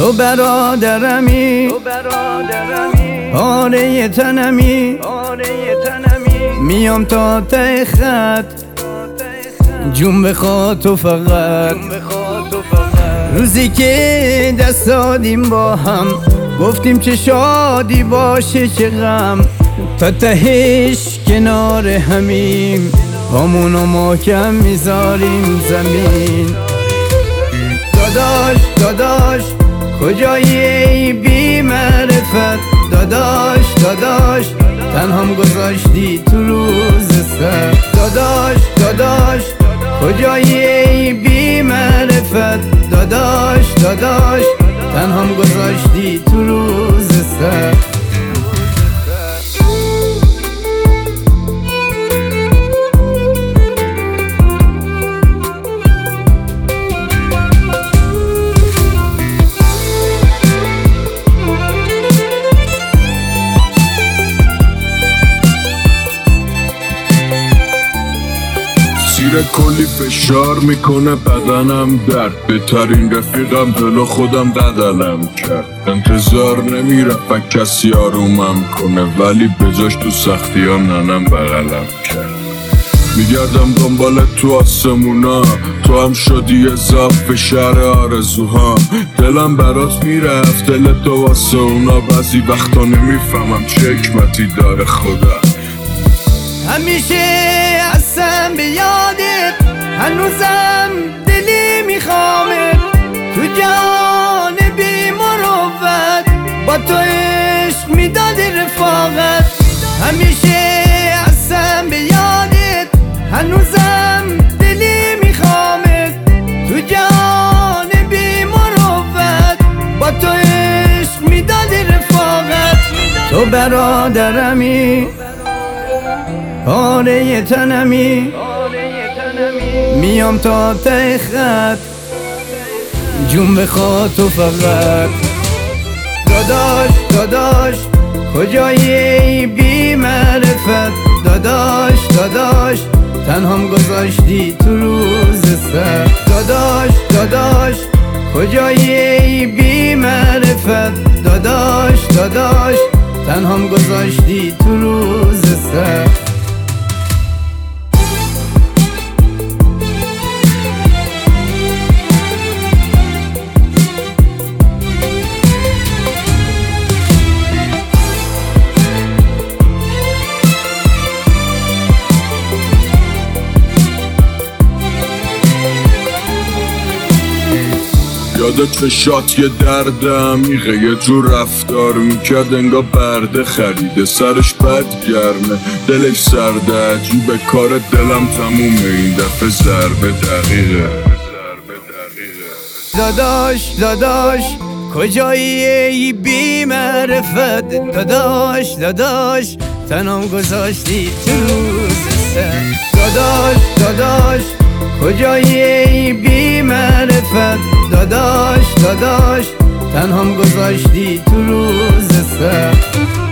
تو برادرمی پاره تنمی میام تا ته خط جون بخواد تو فقط روزی که دست دادیم با هم گفتیم چه شادی باشه چه غم تا تهش کنار همیم پامونو محکم میذاریم زمین داداش داداش کجایی ای بی معرفت داداش داداش تنهام گذاشتی تو روز سر داداش داداش کجایی ای بی معرفت داداش داداش تنهام گذاشتی تو روز سر زیر کلی فشار میکنه بدنم درد بهترین رفیقم دل خودم بدلم کرد انتظار نمیرفت کسی آرومم کنه ولی بجاش تو سختی ها ننم بغلم کرد میگردم دنبال تو آسمونا تو هم شدی اضافه شهر آرزوها دلم برات میرفت دل تو واسه اونا بعضی وقتا نمیفهمم چه حکمتی داره خدا همیشه هستم به یادت هنوزم دلی میخوامت تو جان بی مروت با تو عشق میداد رفاقت همیشه هستم به یادت هنوزم دلی میخوامت تو جان بی مروت با تو عشق میداد رفاقت تو برادرمی پاره تنمی میام تا ته خط جون بخواد تو فقط داداش داداش کجایی ای بی معرفت داداش داداش تنهام گذاشتی تو روز سر داداش داداش کجایی ای بی معرفت داداش داداش تنهام گذاشتی تو روز سر یادت چشات یه درد عمیقه یه جور رفتار میکرد انگار برده خریده سرش بد گرمه دلش سرده عجیبه کار دلم تمومه این دفعه ضربه دقیقه داداش داداش کجایی ای بی معرفت داداش داداش تنهام گذاشتی تو روز سر داداش داداش کجایی ای بی معرفت داداش داداش تنهام گذاشتی تو روز سر